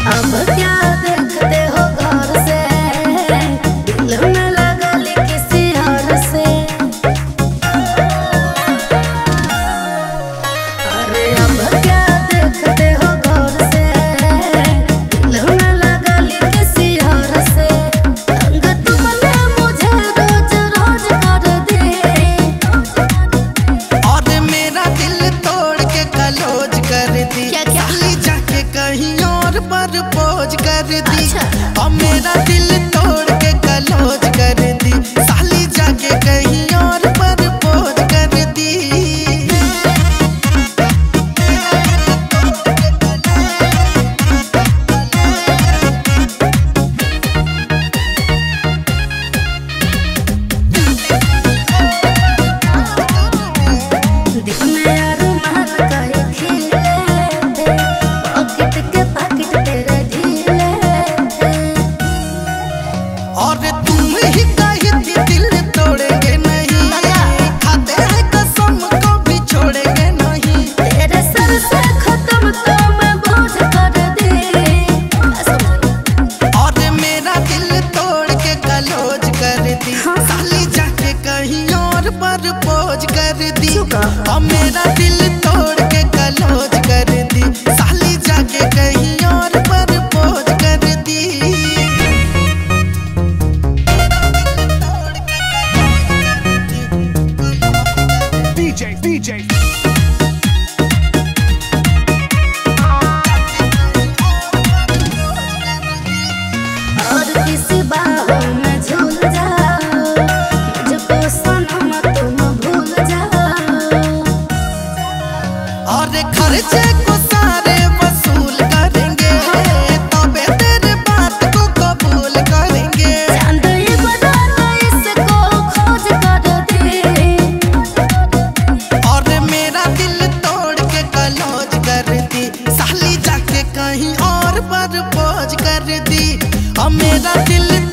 अब क्या देखते हो घर से, दिल में लगल किसी और से। अरे अब क्या देखते हो घर से, दिल में लगल किसी और से। तंग तुमने मुझे रोज रोज कर दी, और मेरा दिल तोड़ के कलोज कर दी। साली जाके कहीं और प्रपोज कर दी। और मेरा दिल तोड़ के कलोज कर दी। साली जाके कहीं और प्रपोज कर दी। दिल में अरमान कहीं खिले थे, पॉकेट के पाकिट तेरे ढीले थे। और तुम ही कही थी दिल तोड़ेंगे नहीं, खाते हैं कसम कभी छोड़ेंगे नहीं। तेरे सर से खत्म तो मैं बोझ कर दी। और मेरा दिल तोड़ के कलोज कर दी। साली जाके कहीं और प्रपोज कर दी। और मेरा दिल तोड़ के कलोज कर दी। साली जाके कहीं और प्रपोज कर दी। DJ और किसी बाहों में झूल जाओ, मुझको सनम तुम भूल जाओ। और खर्चे को सारे वसूल करेंगे, तबे तेरे बात को कबूल करेंगे। चांद इब्राहिम इसको खोज कर दी, और मेरा दिल तोड़ के कलोज कर दी। साली जाके कहीं और प्रपोज कर दी। और मेरा दिल